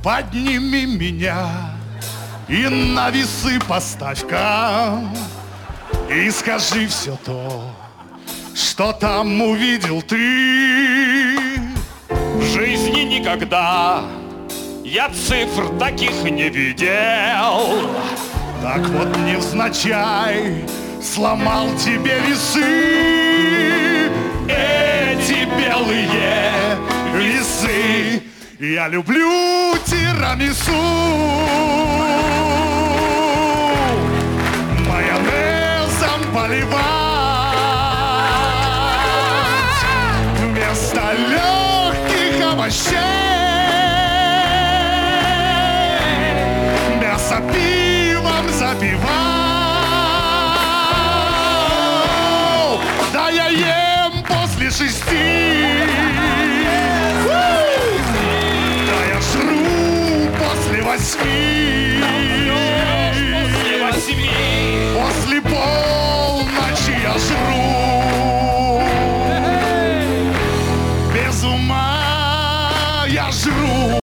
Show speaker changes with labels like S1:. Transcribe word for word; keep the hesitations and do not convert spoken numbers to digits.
S1: подними меня и на весы поставь-ка, и скажи все то, что там увидел ты.
S2: В жизни никогда я цифр таких не видел.
S1: Так вот невзначай сломал тебе весы. Эти белые весы. Я люблю тирамису, майонезом поливать вместо легких овощей, мясо пивом запивал. Да я ем после шести, да я жру после восьми,
S2: После восьми,
S1: после полночи я жру.